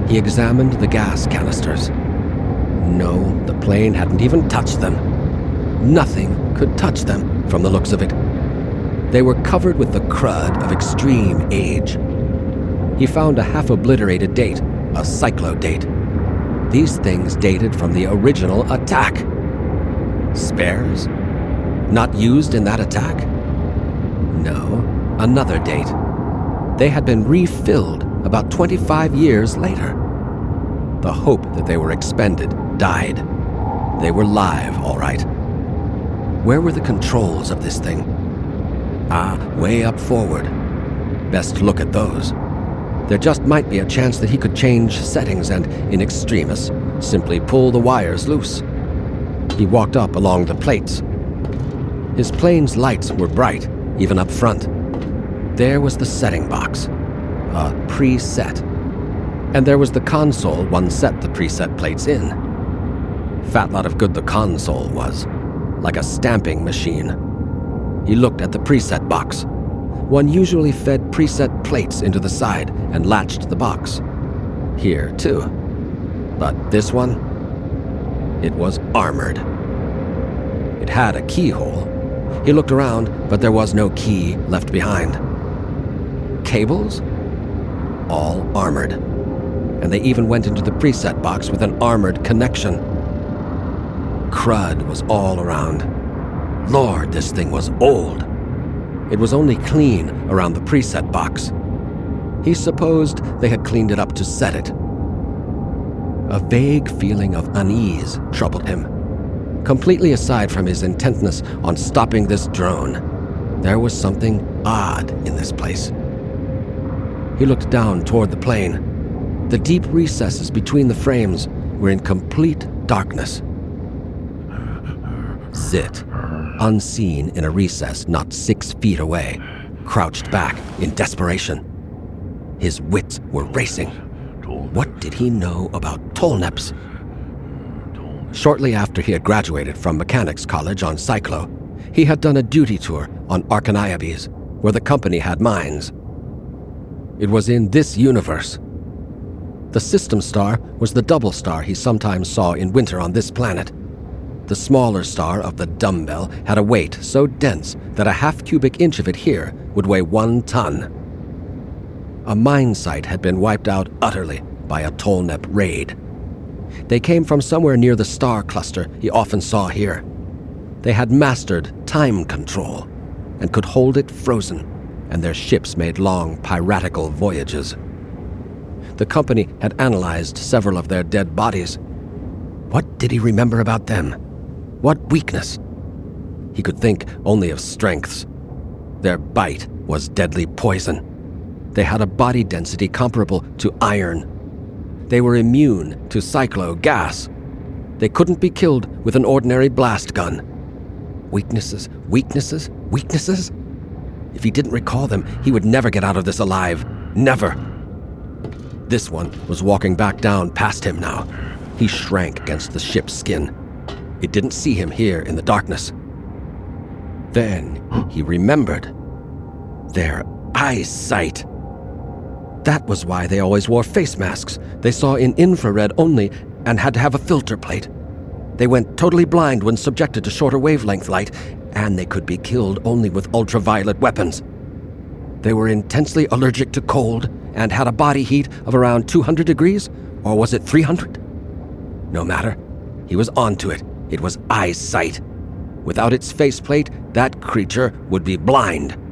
He examined the gas canisters. No, the plane hadn't even touched them. Nothing could touch them from the looks of it. They were covered with the crud of extreme age. He found a half-obliterated date, a cyclo date. These things dated from the original attack. Spares? Not used in that attack? No, another date. They had been refilled about 25 years later. The hope that they were expended died. They were live, all right. Where were the controls of this thing? Way up forward. Best look at those. There just might be a chance that he could change settings and, in extremis, simply pull the wires loose. He walked up along the plates. His plane's lights were bright, even up front. There was the setting box, a preset. And there was the console one set the preset plates in. Fat lot of good the console was, like a stamping machine. He looked at the preset box. One usually fed preset plates into the side and latched the box. Here, too. But this one? It was armored. It had a keyhole. He looked around, but there was no key left behind. Cables? All armored. And they even went into the preset box with an armored connection. Crud was all around. Lord, this thing was old. It was only clean around the preset box. He supposed they had cleaned it up to set it. A vague feeling of unease troubled him. Completely aside from his intentness on stopping this drone, there was something odd in this place. He looked down toward the plane. The deep recesses between the frames were in complete darkness. Zit, unseen in a recess not 6 feet away, crouched back in desperation. His wits were racing. What did he know about Tolneps? Shortly after he had graduated from mechanics college on Cyclo, he had done a duty tour on Archaniabes, where the company had mines. It was in this universe. The system star was the double star he sometimes saw in winter on this planet. The smaller star of the dumbbell had a weight so dense that a half cubic inch of it here would weigh 1 ton. A mine site had been wiped out utterly by a Tolnep raid. They came from somewhere near the star cluster he often saw here. They had mastered time control and could hold it frozen, and their ships made long piratical voyages. The company had analyzed several of their dead bodies. What did he remember about them? What weakness? He could think only of strengths. Their bite was deadly poison. They had a body density comparable to iron. They were immune to cyclo gas. They couldn't be killed with an ordinary blast gun. Weaknesses, weaknesses, weaknesses? If he didn't recall them, he would never get out of this alive. Never. This one was walking back down past him now. He shrank against the ship's skin. It didn't see him here in the darkness. Then he remembered. Their eyesight. That was why they always wore face masks. They saw in infrared only and had to have a filter plate. They went totally blind when subjected to shorter wavelength light, and they could be killed only with ultraviolet weapons. They were intensely allergic to cold and had a body heat of around 200 degrees, or was it 300? No matter. He was onto it. It was eyesight. Without its faceplate, that creature would be blind.